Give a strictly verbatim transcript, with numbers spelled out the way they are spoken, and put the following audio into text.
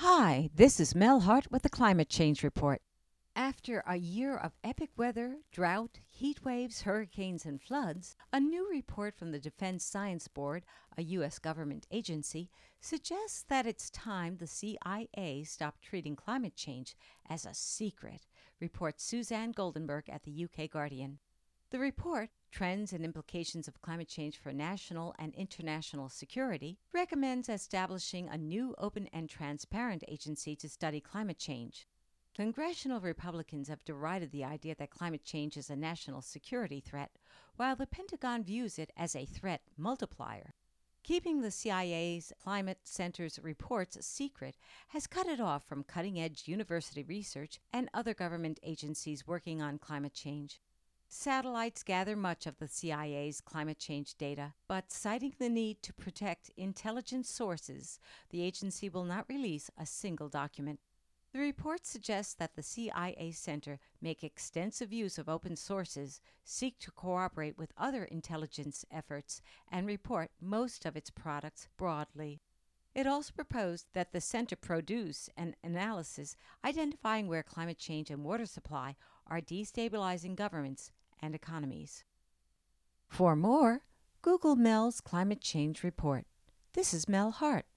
Hi, this is Mel Hart with the Climate Change Report. After a year of epic weather, drought, heat waves, hurricanes, and floods, a new report from the Defense Science Board, a U S government agency, suggests that it's time the C I A stopped treating climate change as a secret, reports Suzanne Goldenberg at the U K Guardian. The report, Trends and Implications of Climate Change for National and International Security, recommends establishing a new open and transparent agency to study climate change. Congressional Republicans have derided the idea that climate change is a national security threat, while the Pentagon views it as a threat multiplier. Keeping the C I A's Climate Center's reports secret has cut it off from cutting edge university research and other government agencies working on climate change. Satellites gather much of the C I A's climate change data, but citing the need to protect intelligence sources, the agency will not release a single document. The report suggests that the C I A Center make extensive use of open sources, seek to cooperate with other intelligence efforts, and report most of its products broadly. It also proposed that the center produce an analysis identifying where climate change and water supply are destabilizing governments and economies. For more, Google Mel's Climate Change Report. This is Mel Hart.